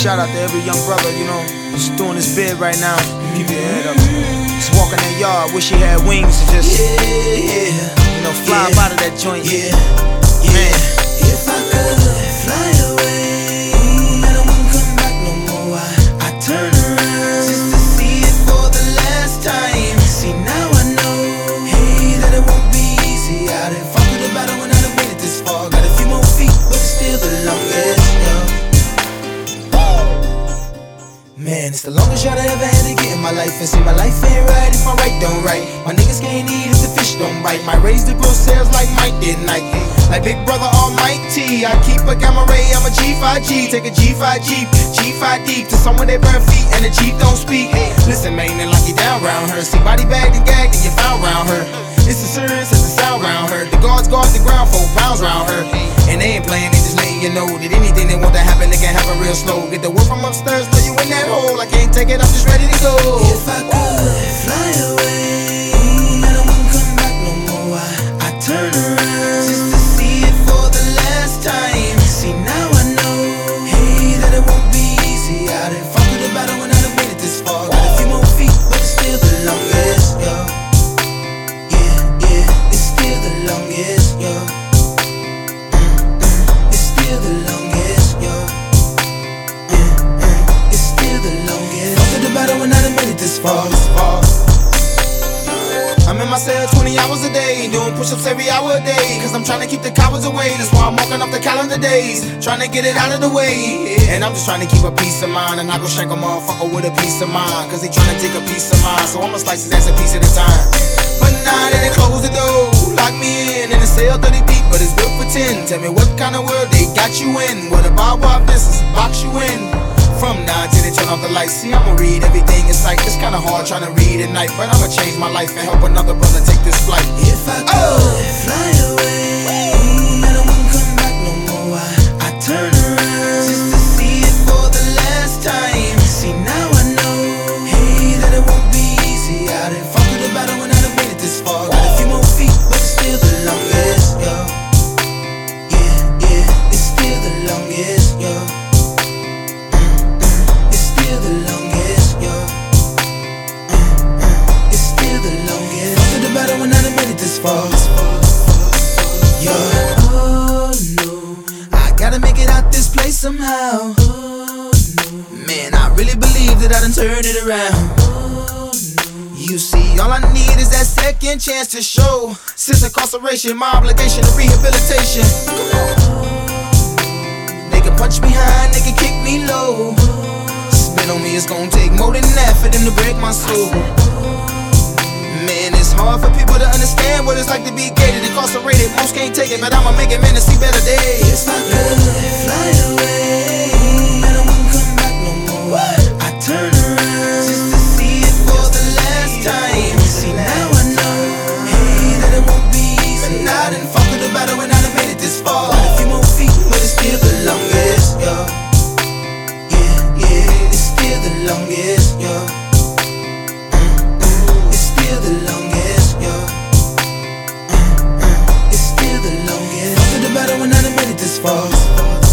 shout out to every young brother, you know, just doing his bid right now. Keep your head up. Just walking that yard, wish he had wings to just, you know, fly up out of that joint. Man. If I could fly away, I wouldn't come back no more. I turn around just to see it for the last time. See, now I know, hey, that it won't be easy. I done fought through the battle when I done made it this far. Got a few more feet, but it's still the longest, Man, it's the longest shot I ever had to get in my life. And see, my life ain't right if my right don't right. My niggas can't eat if the fish don't bite. Might raise the gross sales like Mike did Nike. Like Big Brother Almighty, I keep a gamma ray, I'm a G5G. Take a G5 Jeep, G5 deep to somewhere they burn feet and the Jeep don't speak. Listen, man, they like you down round her. See, body bagged and gagged and you found round her. It's as serious as the sound round her. The guards guard the ground, 4 pounds round her. And they ain't playing, they just letting you know that anything they want to happen, they can happen real slow. Get the word from upstairs, throw you in that hole. I can't take it, I'm just ready to go. If I could fly away, I wouldn't come back no more. I turn around just to see it for the last time. See, now I know, hey, that it won't be easy. I done fought through the battle when I done made it this far. Got a few more feet, but it's still the longest, it's still the longest, It's still the longest, It's still the longest. Fought through the battle when I done made it this far. I'm in my cell 20 hours a day, doing push-ups every hour a day. Cause I'm trying to keep the cowards away. That's why I'm walking up the calendar days, trying to get it out of the way. And I'm just trying to keep a peace of mind. And I go shank a motherfucker with a piece of mind. Cause they trying to take a piece of mine. So I'ma slice his ass a piece at a time. But now that they close the door, lock me in the cell 30 deep, but it's built for 10. Tell me what kind of world they got you in. What about Bob Business box you in? From now till they turn off the lights. See, I'ma read everything in sight. It's kinda hard trying to read at night, but I'ma change my life and help another brother take this flight. If I could fly away, I wouldn't come back no more. I turn around just to see it for the last time. See, now I know, hey, that it won't be easy. I done fought through the battle when I done made it this far. Got a few more feet, but it's still the longest, it's still the longest, It's still the longest, It's still the longest. Fought through the battle when I done made it this far, Oh no, I gotta make it out this place somehow. Oh no, man, I really believe that I done turned it around. Oh no, you see, all I need is that second chance to show. Since incarceration, my obligation to rehabilitation. They can punch me high, they can kick me low. Spit on me, it's gonna take more than that for them to break my soul. Man, it's hard for people to understand what it's like to be gated, incarcerated. Most can't take it, but I'ma make it, man, to see better days. If I could fly away, I wouldn't come back no more. I turn around just to see it for the last time. See, now I know, hey, that it won't be easy. But I done fought through the battle when I done made it this far. Got a few more feet, but it's still the longest, It's still the longest, It's still the longest, It's still the longest. Fought through the battle when I done made it this far.